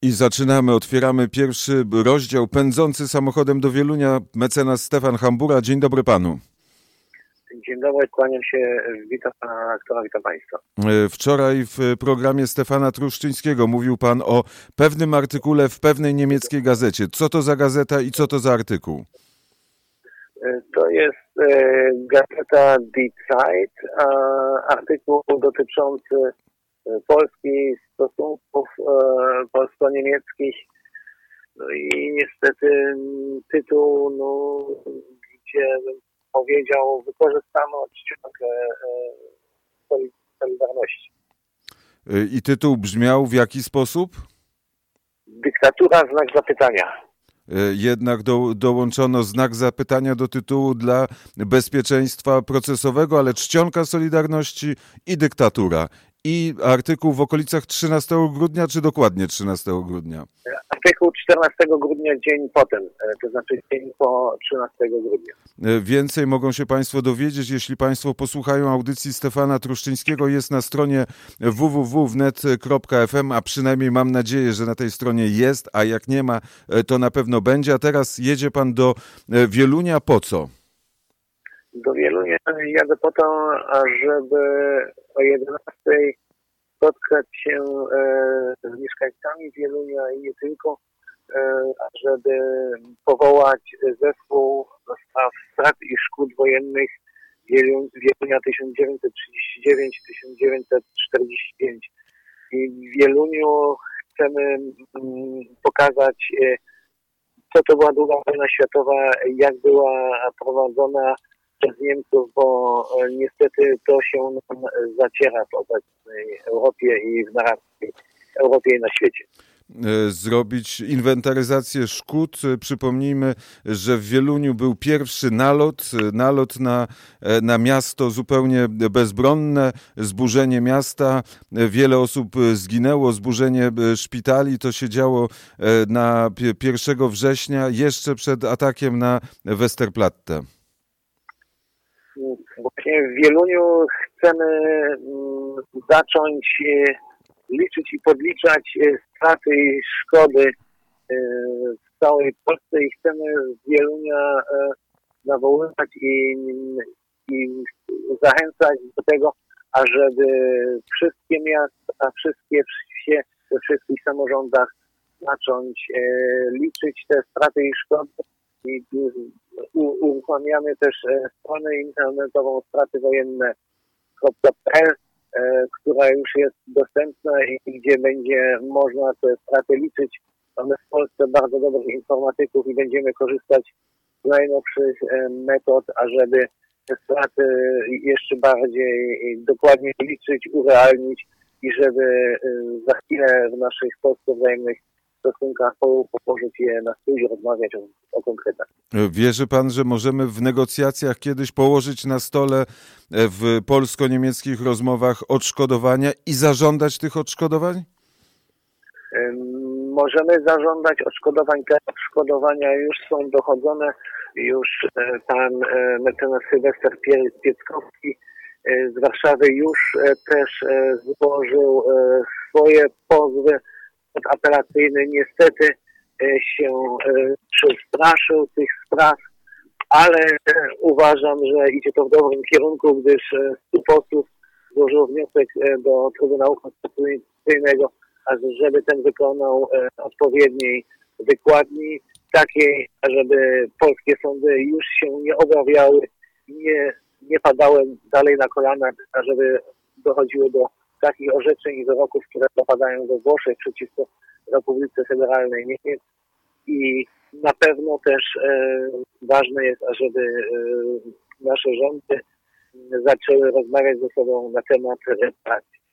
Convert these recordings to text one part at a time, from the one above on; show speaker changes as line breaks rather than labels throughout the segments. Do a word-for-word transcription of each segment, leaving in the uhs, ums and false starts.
I zaczynamy, otwieramy pierwszy rozdział. Pędzący samochodem do Wielunia, mecenas Stefan Hambura. Dzień dobry panu.
Dzień dobry, kłaniam się, witam pana aktora, witam państwa.
Wczoraj w programie Stefana Truszczyńskiego mówił pan o pewnym artykule w pewnej niemieckiej gazecie. Co to za gazeta i co to za artykuł?
To jest e, gazeta Die Zeit, a artykuł dotyczący Polski, stosunków e, polsko-niemieckich. No i niestety tytuł, no, gdzie powiedział, wykorzystano czcionkę e, Solidarności.
I tytuł brzmiał w jaki sposób?
Dyktatura, znak zapytania.
Jednak do, dołączono znak zapytania do tytułu dla bezpieczeństwa procesowego, ale czcionka Solidarności i dyktatura. I artykuł w okolicach trzynastego grudnia, czy dokładnie trzynastego grudnia?
Artykuł czternastego grudnia, dzień potem, to znaczy dzień po trzynastego grudnia.
Więcej mogą się państwo dowiedzieć, jeśli państwo posłuchają audycji Stefana Truszczyńskiego. Jest na stronie w w w kropka wnet kropka f m, a przynajmniej mam nadzieję, że na tej stronie jest, a jak nie ma, to na pewno będzie. A teraz jedzie pan do Wielunia po co?
Do Wielunia jadę po to, ażeby o jedenastej spotkać się e, z mieszkańcami Wielunia i nie tylko, e, ażeby powołać zespół do spraw strat i szkód wojennych Wielunia tysiąc dziewięćset trzydzieści dziewięć do tysiąc dziewięćset czterdzieści pięć. I w Wieluniu chcemy mm, pokazać, e, co to była druga wojna światowa, jak była prowadzona przez Niemców, bo niestety to się nam zaciera w obecnej Europie i w narracji Europie i na świecie.
Zrobić inwentaryzację szkód. Przypomnijmy, że w Wieluniu był pierwszy nalot, nalot na, na miasto zupełnie bezbronne, zburzenie miasta, wiele osób zginęło, zburzenie szpitali. To się działo na pierwszego września, jeszcze przed atakiem na Westerplatte.
Właśnie w Wieluniu chcemy zacząć liczyć i podliczać straty i szkody w całej Polsce i chcemy z Wielunia nawoływać i, i zachęcać do tego, ażeby wszystkie miasta, wszystkie wsie we wszystkich samorządach zacząć liczyć te straty i szkody. I uruchamiamy też stronę internetową straty wojenne kropka p l, która już jest dostępna i gdzie będzie można te straty liczyć. Mamy w Polsce bardzo dobrych informatyków i będziemy korzystać z najnowszych metod, ażeby te straty jeszcze bardziej dokładnie liczyć, urealnić i żeby za chwilę w naszych polsko-wzajemnych stosunkach położyć je na stół i rozmawiać o, o konkretach.
Wierzy pan, że możemy w negocjacjach kiedyś położyć na stole w polsko-niemieckich rozmowach odszkodowania i zażądać tych odszkodowań?
Możemy zażądać odszkodowań. Te odszkodowania już są dochodzone. Już pan mecenas Sylwester Pieckowski z Warszawy już też złożył swoje pozwy apelacyjny. Niestety się przestraszył tych spraw, ale uważam, że idzie to w dobrym kierunku, gdyż stu posłów złożył wniosek do Trybunału Konstytucyjnego, żeby ten wykonał odpowiedniej wykładni, takiej, żeby polskie sądy już się nie obawiały, nie, nie padały dalej na kolana, żeby dochodziło do takich orzeczeń i wyroków, które dopadają do Włoszech przeciwko Republice Federalnej Niemiec. I na pewno też e, ważne jest, ażeby e, nasze rządy zaczęły rozmawiać ze sobą na temat reparacji.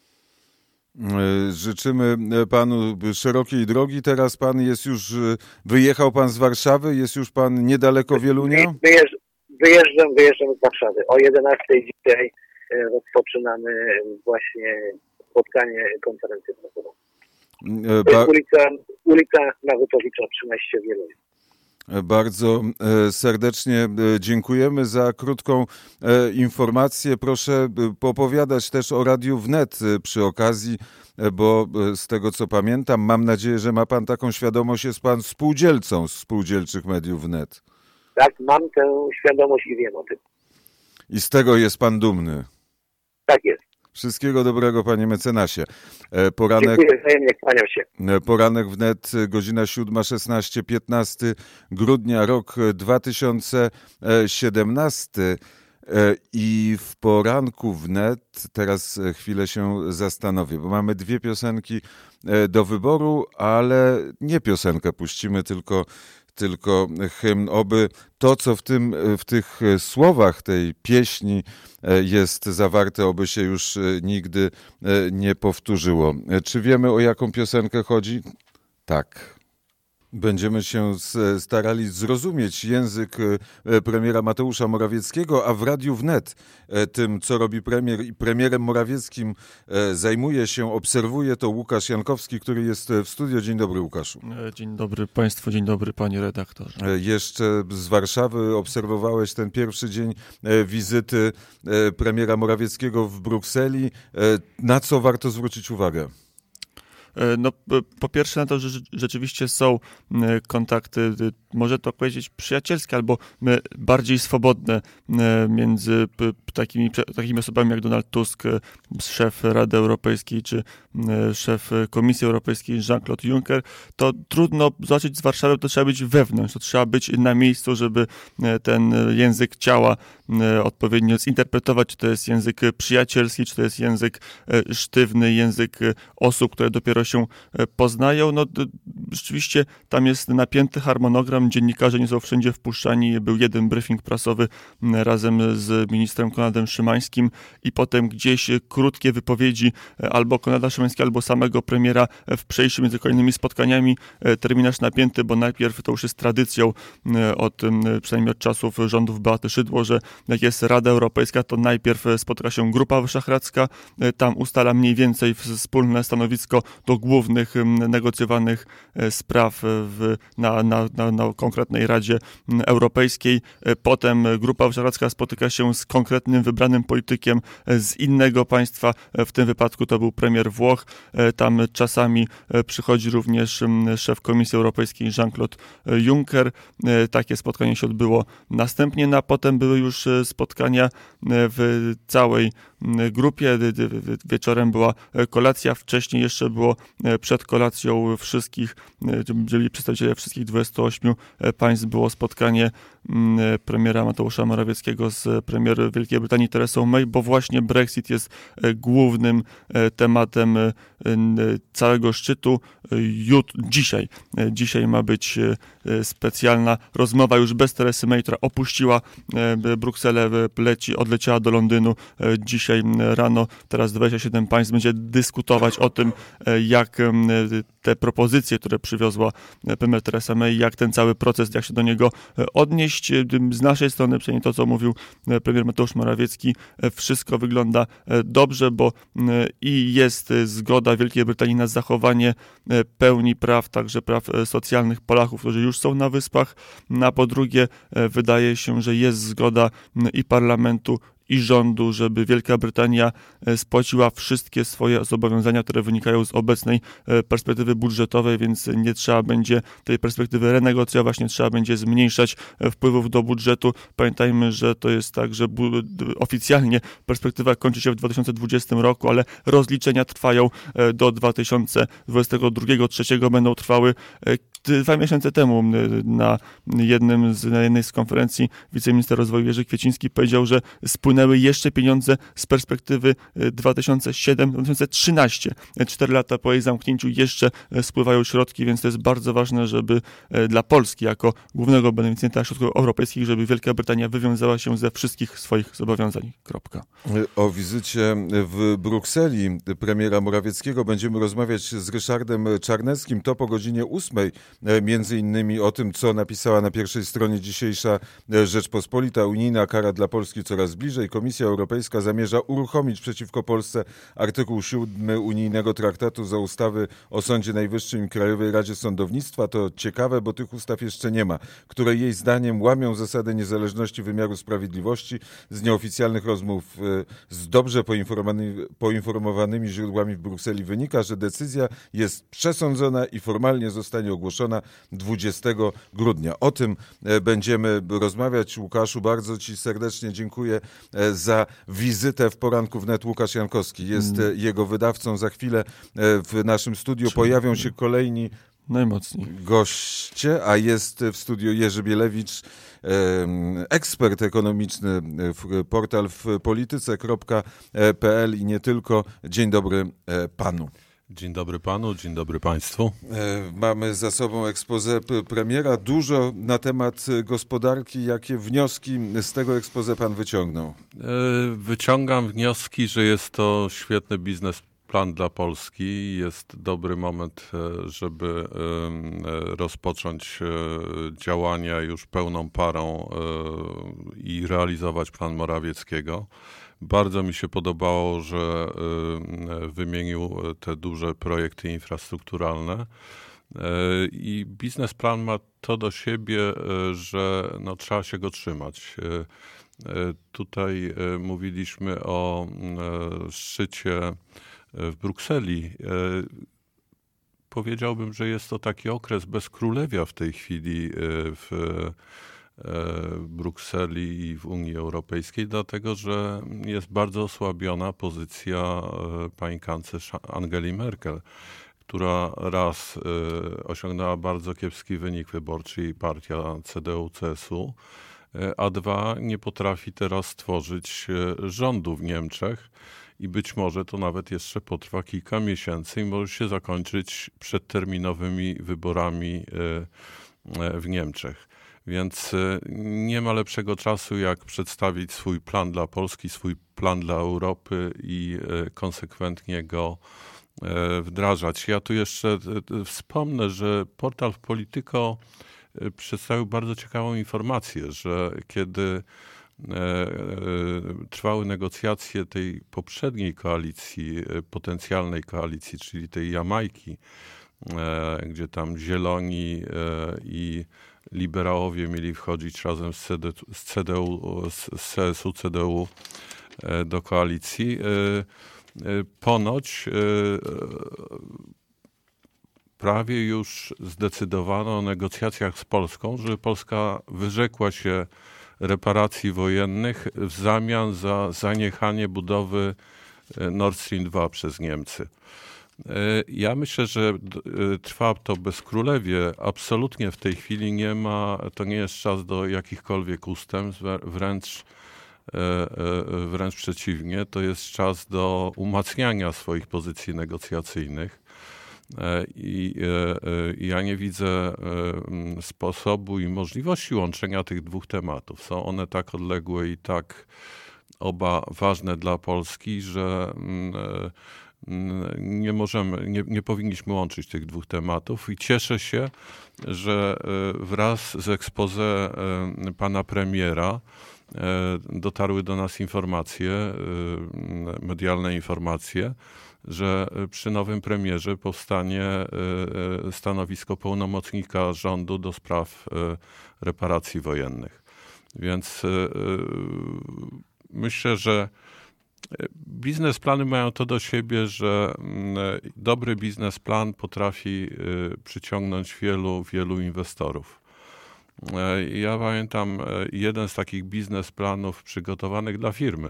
Życzymy panu szerokiej drogi. Teraz pan jest już, wyjechał pan z Warszawy, jest już pan niedaleko Wielunia?
Wyjeżdżam, wyjeżdżam, wyjeżdżam z Warszawy. O jedenastej dzisiaj rozpoczynamy właśnie spotkanie, konferencję prasową.
Ba-
ulica, ulica Narutowicza trzynaście w Wielunie.
Bardzo serdecznie dziękujemy za krótką informację. Proszę popowiadać też o Radiu Wnet przy okazji, bo z tego co pamiętam, mam nadzieję, że ma pan taką świadomość, jest pan spółdzielcą Spółdzielczych Mediów Wnet.
Tak, mam tę świadomość i wiem o tym.
I z tego jest pan dumny.
Tak jest.
Wszystkiego dobrego, panie mecenasie. Poranek,
Dziękuję wzajemnie, kłaniam się.
Poranek Wnet, godzina siódma szesnaście, piętnastego grudnia, rok dwa tysiące siedemnasty. I w Poranku Wnet teraz chwilę się zastanowię, bo mamy dwie piosenki do wyboru, ale nie piosenkę puścimy, tylko tylko hymn, oby to, co w tym, w tych słowach tej pieśni jest zawarte, oby się już nigdy nie powtórzyło. Czy wiemy, o jaką piosenkę chodzi? Tak. Będziemy się starali zrozumieć język premiera Mateusza Morawieckiego, a w Radiu Wnet tym, co robi premier i premierem Morawieckim zajmuje się, obserwuje to Łukasz Jankowski, który jest w studio. Dzień dobry, Łukaszu.
Dzień dobry państwu, dzień dobry panie redaktorze.
Jeszcze z Warszawy obserwowałeś ten pierwszy dzień wizyty premiera Morawieckiego w Brukseli. Na co warto zwrócić uwagę?
No, po pierwsze na to, że rzeczywiście są kontakty, może to powiedzieć przyjacielskie, albo bardziej swobodne między takimi, takimi osobami jak Donald Tusk, szef Rady Europejskiej, czy szef Komisji Europejskiej Jean-Claude Juncker. To trudno zobaczyć z Warszawy, to trzeba być wewnątrz, to trzeba być na miejscu, żeby ten język ciała odpowiednio zinterpretować, czy to jest język przyjacielski, czy to jest język sztywny, język osób, które dopiero się poznają. No rzeczywiście tam jest napięty harmonogram, dziennikarze nie są wszędzie wpuszczani, był jeden briefing prasowy razem z ministrem Konradem Szymańskim i potem gdzieś krótkie wypowiedzi albo Konrada Szymańskiego, albo samego premiera w przejściu między kolejnymi spotkaniami. Terminarz napięty, bo najpierw to już jest tradycją od, przynajmniej od czasów rządów Beaty Szydło, że jak jest Rada Europejska, to najpierw spotyka się Grupa Wyszehradzka, tam ustala mniej więcej wspólne stanowisko do głównych negocjowanych spraw w, na, na, na, na konkretnej Radzie Europejskiej. Potem Grupa Wyszehradzka spotyka się z konkretnym wybranym politykiem z innego państwa. W tym wypadku to był premier Włoch. Tam czasami przychodzi również szef Komisji Europejskiej Jean-Claude Juncker. Takie spotkanie się odbyło następnie, no a potem były już spotkania w całej grupie. Wieczorem była kolacja, wcześniej jeszcze było przed kolacją wszystkich, byli przedstawiciele wszystkich dwudziestu ośmiu państw, było spotkanie premiera Mateusza Morawieckiego z premier Wielkiej Brytanii Teresą May, bo właśnie Brexit jest głównym tematem całego szczytu. Jut, dzisiaj, dzisiaj ma być specjalna rozmowa już bez Teresy May, która opuściła Brukselę, leci, odleciała do Londynu dzisiaj rano. Teraz dwadzieścia siedem państw będzie dyskutować o tym, jak te propozycje, które przywiozła premier Teresa May, jak ten cały proces, jak się do niego odnieść. Z naszej strony, przynajmniej to, co mówił premier Mateusz Morawiecki, wszystko wygląda dobrze, bo i jest zgoda Wielkiej Brytanii na zachowanie pełni praw, także praw socjalnych Polaków, którzy już są na Wyspach. A po drugie, wydaje się, że jest zgoda i parlamentu, i rządu, żeby Wielka Brytania spłaciła wszystkie swoje zobowiązania, które wynikają z obecnej perspektywy budżetowej, więc nie trzeba będzie tej perspektywy renegocjować, nie trzeba będzie zmniejszać wpływów do budżetu. Pamiętajmy, że to jest tak, że bu- oficjalnie perspektywa kończy się w dwa tysiące dwudziestym roku, ale rozliczenia trwają do dwa tysiące dwudziestego drugiego, trzeciego, będą trwały. Dwa miesiące temu na, jednym z, na jednej z konferencji wiceminister rozwoju Jerzy Kwieciński powiedział, że spłynęły jeszcze pieniądze z perspektywy dwa tysiące siódmy do dwa tysiące trzynastego. Cztery lata po jej zamknięciu jeszcze spływają środki, więc to jest bardzo ważne, żeby dla Polski jako głównego beneficjenta środków europejskich, żeby Wielka Brytania wywiązała się ze wszystkich swoich zobowiązań. Kropka.
O wizycie w Brukseli premiera Morawieckiego będziemy rozmawiać z Ryszardem Czarneckim. To po godzinie ósmej między innymi o tym, co napisała na pierwszej stronie dzisiejsza Rzeczpospolita. Unijna kara dla Polski coraz bliżej. Komisja Europejska zamierza uruchomić przeciwko Polsce artykuł siódmy unijnego traktatu za ustawy o Sądzie Najwyższym i Krajowej Radzie Sądownictwa. To ciekawe, bo tych ustaw jeszcze nie ma, które jej zdaniem łamią zasadę niezależności wymiaru sprawiedliwości. Z nieoficjalnych rozmów z dobrze poinformowanymi, poinformowanymi źródłami w Brukseli wynika, że decyzja jest przesądzona i formalnie zostanie ogłoszona dwudziestego grudnia. O tym będziemy rozmawiać. Łukaszu, bardzo Ci serdecznie dziękuję za wizytę w Poranku Wnet. Łukasz Jankowski jest mm. jego wydawcą. Za chwilę w naszym studiu pojawią się kolejni
Najmocniej.
goście, a jest w studiu Jerzy Bielewicz, ekspert ekonomiczny, portal w polityce kropka p l i nie tylko. Dzień dobry panu.
Dzień dobry panu, dzień dobry państwu.
Mamy za sobą expose premiera. Dużo na temat gospodarki. Jakie wnioski z tego expose pan wyciągnął?
Wyciągam wnioski, że jest to świetny biznesplan dla Polski. Jest dobry moment, żeby rozpocząć działania już pełną parą i realizować plan Morawieckiego. Bardzo mi się podobało, że wymienił te duże projekty infrastrukturalne i biznesplan ma to do siebie, że no, trzeba się go trzymać. Tutaj mówiliśmy o szczycie w Brukseli. Powiedziałbym, że jest to taki okres bez królewia w tej chwili w w Brukseli i w Unii Europejskiej, dlatego że jest bardzo osłabiona pozycja pani kanclerz Angeli Merkel, która raz osiągnęła bardzo kiepski wynik wyborczy, jej partia C D U C S U, a dwa nie potrafi teraz stworzyć rządu w Niemczech i być może to nawet jeszcze potrwa kilka miesięcy i może się zakończyć przedterminowymi wyborami w Niemczech. Więc nie ma lepszego czasu, jak przedstawić swój plan dla Polski, swój plan dla Europy i konsekwentnie go wdrażać. Ja tu jeszcze wspomnę, że portal w Polityko przedstawił bardzo ciekawą informację, że kiedy trwały negocjacje tej poprzedniej koalicji, potencjalnej koalicji, czyli tej Jamajki, gdzie tam Zieloni i liberałowie mieli wchodzić razem z, C D U, z C S U, C D U do koalicji. Ponoć prawie już zdecydowano o negocjacjach z Polską, żeby Polska wyrzekła się reparacji wojennych w zamian za zaniechanie budowy Nord Stream dwa przez Niemcy. Ja myślę, że trwa to bezkrólewie. Absolutnie w tej chwili nie ma, to nie jest czas do jakichkolwiek ustępstw, wręcz, wręcz przeciwnie, to jest czas do umacniania swoich pozycji negocjacyjnych. I ja nie widzę sposobu i możliwości łączenia tych dwóch tematów. Są one tak odległe i tak oba ważne dla Polski, że nie możemy, nie, nie powinniśmy łączyć tych dwóch tematów i cieszę się, że wraz z expose pana premiera dotarły do nas informacje, medialne informacje, że przy nowym premierze powstanie stanowisko pełnomocnika rządu do spraw reparacji wojennych. Więc myślę, że biznesplany mają to do siebie, że dobry biznesplan potrafi przyciągnąć wielu, wielu inwestorów. Ja pamiętam jeden z takich biznesplanów przygotowanych dla firmy.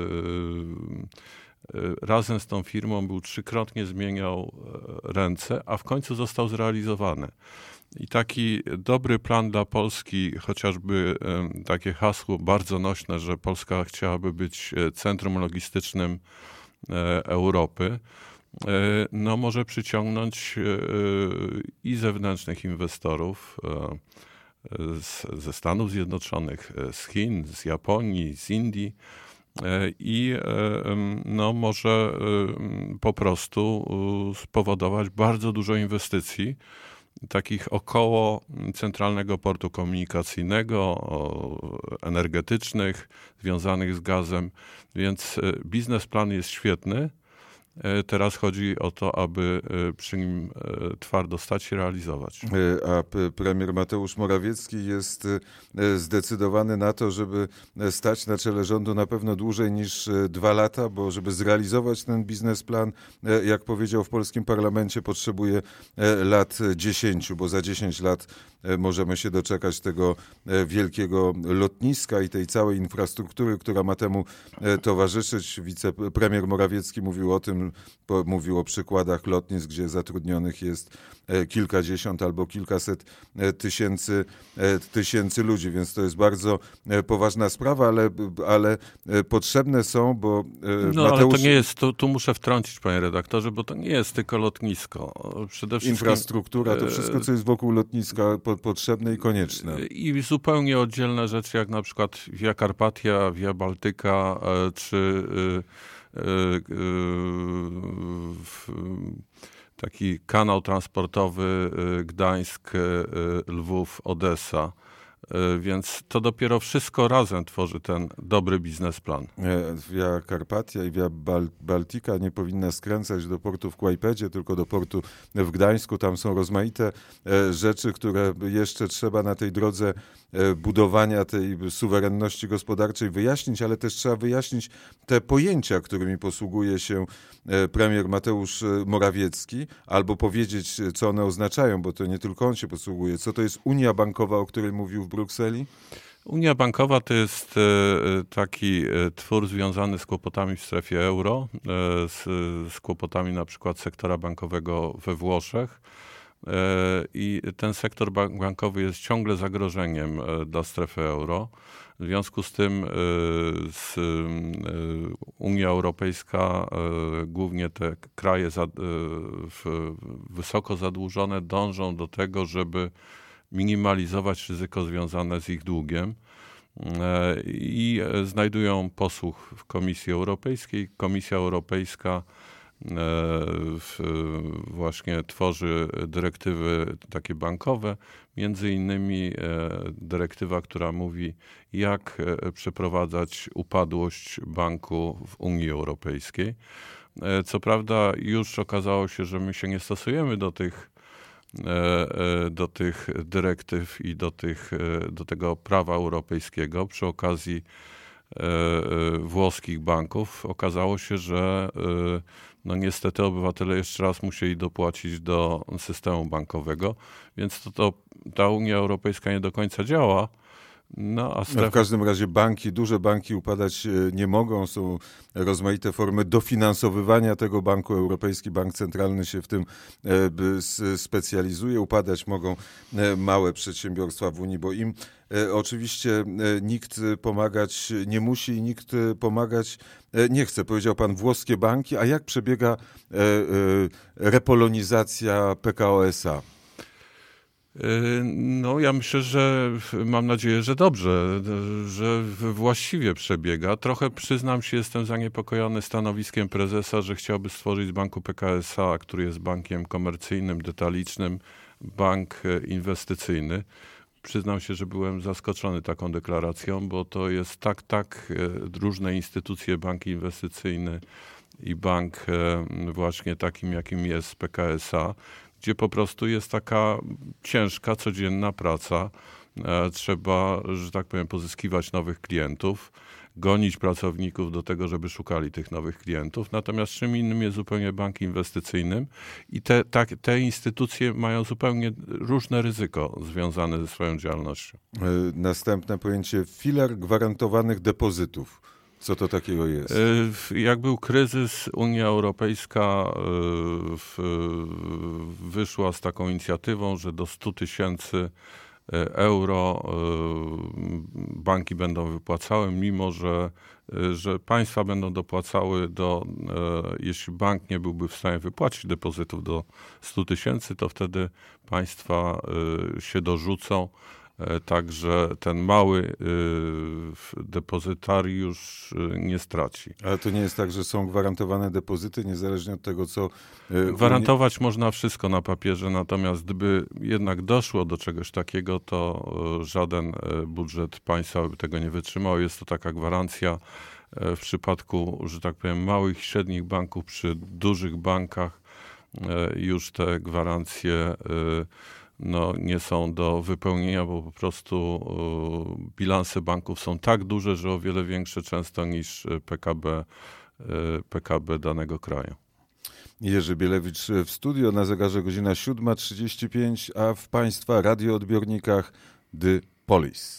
Razem z tą firmą był trzykrotnie zmieniał ręce, a w końcu został zrealizowany. I taki dobry plan dla Polski, chociażby takie hasło bardzo nośne, że Polska chciałaby być centrum logistycznym Europy, no może przyciągnąć i zewnętrznych inwestorów z, ze Stanów Zjednoczonych, z Chin, z Japonii, z Indii i no może po prostu spowodować bardzo dużo inwestycji takich około centralnego portu komunikacyjnego, energetycznych, związanych z gazem, więc biznesplan jest świetny. Teraz chodzi o to, aby przy nim twardo stać i realizować.
A premier Mateusz Morawiecki jest zdecydowany na to, żeby stać na czele rządu na pewno dłużej niż dwa lata, bo żeby zrealizować ten biznesplan, jak powiedział w polskim parlamencie, potrzebuje lat dziesięciu, bo za dziesięć lat możemy się doczekać tego wielkiego lotniska i tej całej infrastruktury, która ma temu towarzyszyć. Wicepremier Morawiecki mówił o tym, mówił o przykładach lotnisk, gdzie zatrudnionych jest kilkadziesiąt albo kilkaset tysięcy, tysięcy ludzi, więc to jest bardzo poważna sprawa, ale, ale potrzebne są, bo
No
Mateusz...
ale to nie jest, tu, tu muszę wtrącić, panie redaktorze, bo to nie jest tylko lotnisko. Przede wszystkim
infrastruktura, to wszystko, co jest wokół lotniska, po, potrzebne i konieczne.
I zupełnie oddzielne rzeczy, jak na przykład Via Carpatia, Via Baltica, czy taki kanał transportowy Gdańsk, Lwów, Odessa. Więc to dopiero wszystko razem tworzy ten dobry biznesplan.
Via Carpatia i Via Bal- Baltica nie powinna skręcać do portu w Kłajpedzie, tylko do portu w Gdańsku. Tam są rozmaite rzeczy, które jeszcze trzeba na tej drodze budowania tej suwerenności gospodarczej wyjaśnić, ale też trzeba wyjaśnić te pojęcia, którymi posługuje się premier Mateusz Morawiecki, albo powiedzieć, co one oznaczają, bo to nie tylko on się posługuje. Co to jest Unia Bankowa, o której mówił w Brukseli?
Unia Bankowa to jest taki twór związany z kłopotami w strefie euro, z, z kłopotami na przykład sektora bankowego we Włoszech. I ten sektor bankowy jest ciągle zagrożeniem dla strefy euro. W związku z tym z Unia Europejska, głównie te kraje wysoko zadłużone, dążą do tego, żeby minimalizować ryzyko związane z ich długiem i znajdują posłuch w Komisji Europejskiej. Komisja Europejska właśnie tworzy dyrektywy takie bankowe, między innymi dyrektywa, która mówi, jak przeprowadzać upadłość banku w Unii Europejskiej. Co prawda już okazało się, że my się nie stosujemy do tych do tych dyrektyw i do, tych, do tego prawa europejskiego. Przy okazji włoskich banków okazało się, że no niestety obywatele jeszcze raz musieli dopłacić do systemu bankowego, więc to, to ta Unia Europejska nie do końca działa. No, a stref...
no w każdym razie banki, duże banki upadać nie mogą. Są rozmaite formy dofinansowywania tego banku. Europejski Bank Centralny się w tym specjalizuje. Upadać mogą małe przedsiębiorstwa w Unii, bo im oczywiście nikt pomagać nie musi i nikt pomagać nie chce. Powiedział pan włoskie banki, a jak przebiega repolonizacja P K O S A?
No ja myślę, że mam nadzieję, że dobrze, że właściwie przebiega. Trochę przyznam się, jestem zaniepokojony stanowiskiem prezesa, że chciałby stworzyć z banku P K S A, który jest bankiem komercyjnym, detalicznym, bank inwestycyjny. Przyznam się, że byłem zaskoczony taką deklaracją, bo to jest tak, tak różne instytucje, bank inwestycyjny i bank właśnie takim, jakim jest P K S A, gdzie po prostu jest taka ciężka, codzienna praca. Trzeba, że tak powiem, pozyskiwać nowych klientów, gonić pracowników do tego, żeby szukali tych nowych klientów. Natomiast czym innym jest zupełnie bank inwestycyjnym i te, tak, te instytucje mają zupełnie różne ryzyko związane ze swoją działalnością.
Następne pojęcie filar gwarantowanych depozytów. Co to takiego jest?
Jak był kryzys, Unia Europejska wyszła z taką inicjatywą, że do stu tysięcy euro banki będą wypłacały, mimo że, że państwa będą dopłacały do, jeśli bank nie byłby w stanie wypłacić depozytów do stu tysięcy, to wtedy państwa się dorzucą, Także ten mały depozytariusz nie straci.
Ale to nie jest tak, że są gwarantowane depozyty, niezależnie od tego, co...
Gwarantować można wszystko na papierze, natomiast gdyby jednak doszło do czegoś takiego, to żaden budżet państwa by tego nie wytrzymał. Jest to taka gwarancja w przypadku, że tak powiem, małych i średnich banków. Przy dużych bankach już te gwarancje no, nie są do wypełnienia, bo po prostu bilanse banków są tak duże, że o wiele większe często niż P K B, P K B danego kraju.
Jerzy Bielewicz w studio, na zegarze godzina siódma trzydzieści pięć, a w Państwa radioodbiornikach The Police.